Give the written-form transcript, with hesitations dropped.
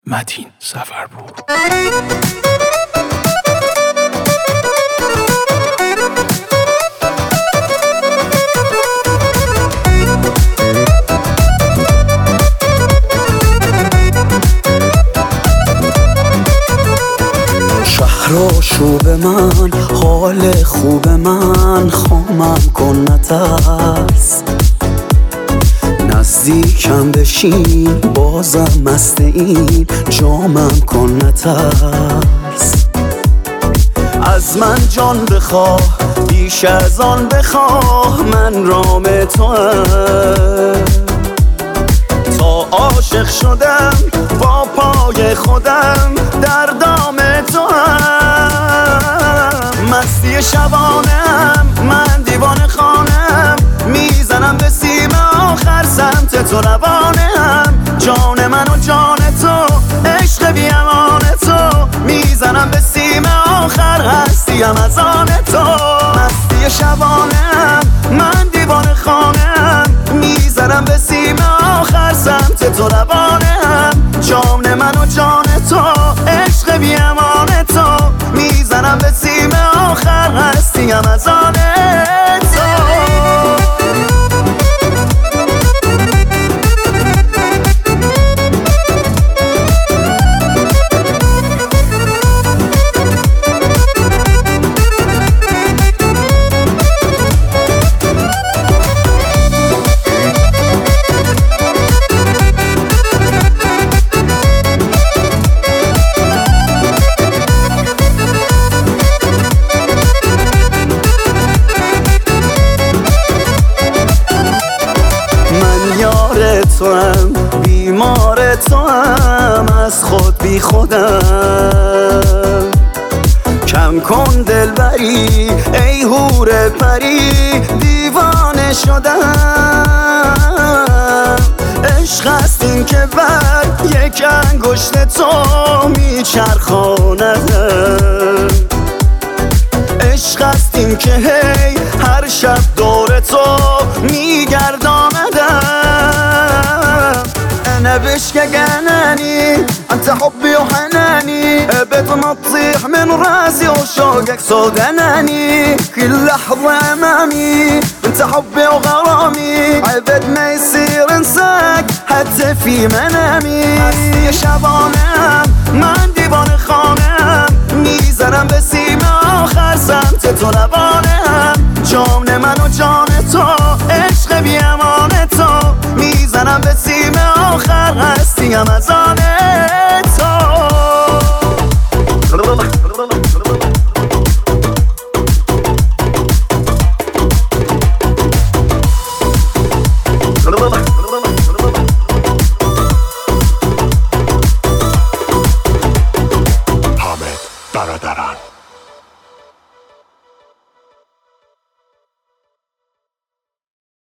متین سفرپور. شهرآشوب من، حال خوب من، خامم کن نترس، نزدیکم بشین بازم مست این جامم کن نترس. از من جان بخواه بیش از آن بخواه، من رام توام. تا عاشق شدم با پای خودم در دام توام. مستی شبانم من دیوانه خانم، میزنم به سیم آخر سمت تو روانم. جان من و جان تو عشق بی امان تو، میزنم به سیم آخر هستیم از آن تو. مستی شبانم من دیوانه خانم، میزنم به سیم آخر سمت تو روانم. جان من و جان تو عشق بی امان تو، میزنم به سیم آخر هستیم از آن تو. توام بیمار توام، از خود بی خودم. کم کن دلبری ای حور پری، دیوانه شدم. عشق است این که بر یک انگشت تو میچرخاندم. عشق است این که هی هر شب دور تو میگرداندم. أنا بشكك أناني، أنت حبي وحناني، أبد ما تطيح من راسي وشوقك صوت أناني. كل لحظة أمامي أنت حبي وغرامي، أبد ما يصير انساك حتى في منامي. يا شبانم من دیوانه خانم، میزنم به سیم آخر سمت تو روانم. جان من و جان تو عشق بی امان تو، میزنم به سیم آخر هستیم از آن تو. حامد برادران.